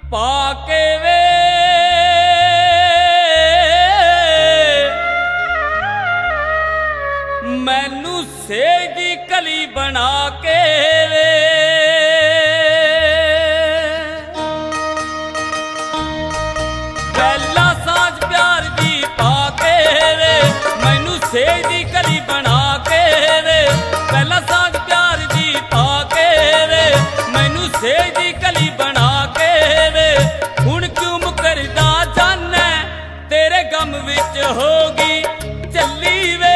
पाके वे मैनू सेज दी कली बना के वे पहला सांझ प्यार दी पाके वे मैनू सेज दी कली बना के वे पहला सांझ प्यार दी पाके वे मैनू सेज दी कली बना के वे हुण क्यों मुकरदा जाना तेरे गम विच होगी चली वे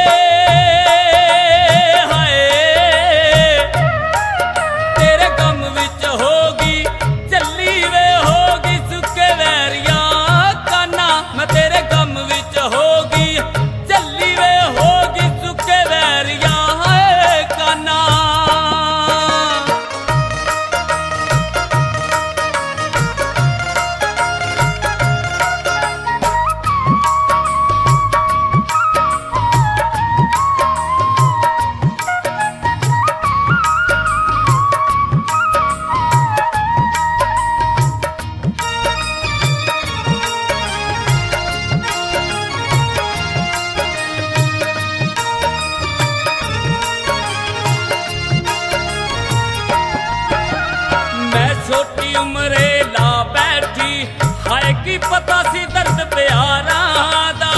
छोटी उम्रे ला बैठी हाय की पता सी दर्द प्यारा दा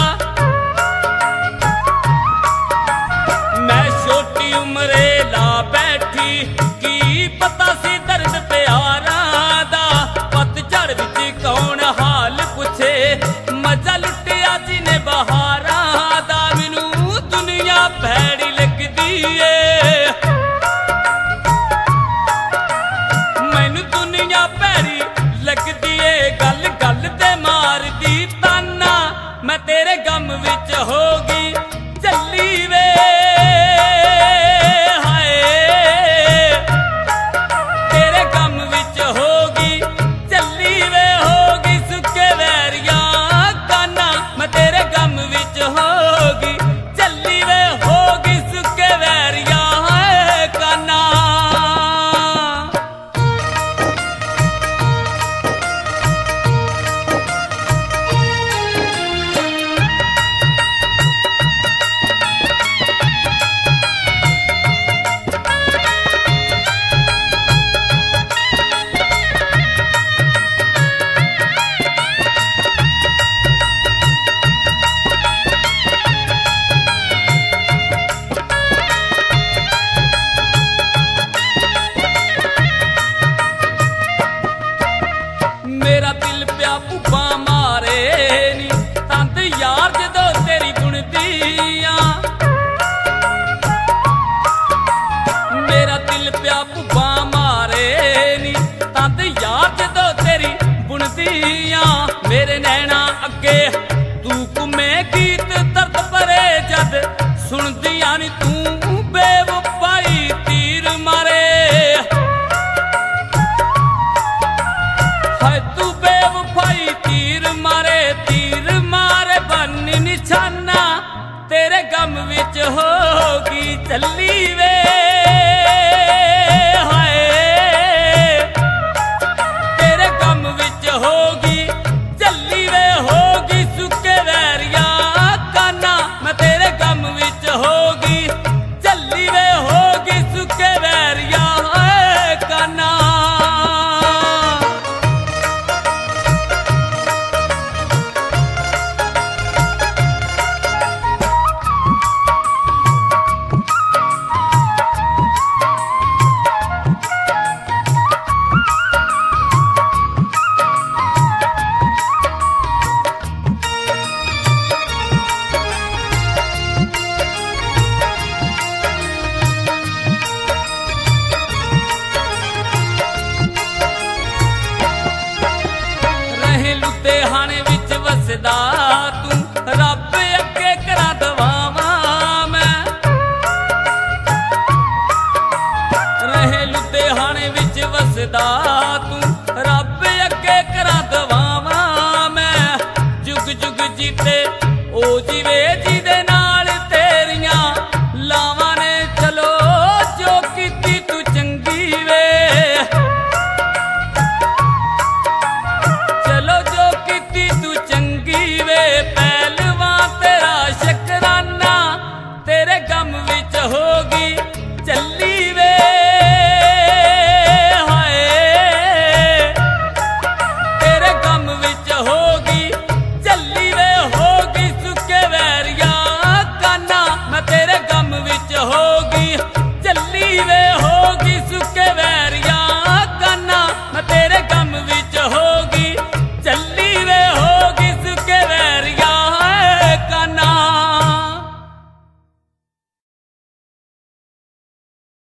मैं छोटी उम्रे ला बैठी की पता सी दर्द प्यारा दा पतझड़ विच कौन हाल पुछे मजा लुटिया जिने बहारा दा मैनू दुनिया भैड़ी लगदी है लगदी है गल गल ते मारदी ताना मैं तेरे गम विच होगी चली वे हाय तेरे गम विच होगी चली वे होगी सुके वैरिया काना मैं तेरे गम विच होगी चली वे होगी सुके वैरिया काना मेरा दिल प्या भुब्बा मारे नी तंद यार जदों तेरी बुनदियां मेरा दिल प्या भुब्बा मारे नी तंद यार जदों तेरी बुनदियां मेरे नैना अगे तू घुमे गीत दर्द भरे जद सुनदियां नी तू बेवफाई तीर मारे तीर मारे बन निशाना तेरे गम विच होगी चली वे हाय तेरे गम विच होगी चली वे होगी सुके वैरिया काना मैं तेरे गम विच होगी चली वे होगी सुके वैरिया काना लुधियाने विच वसदा तू रब अगे करा दवावा मैं रहे लुधियाने विच वसदा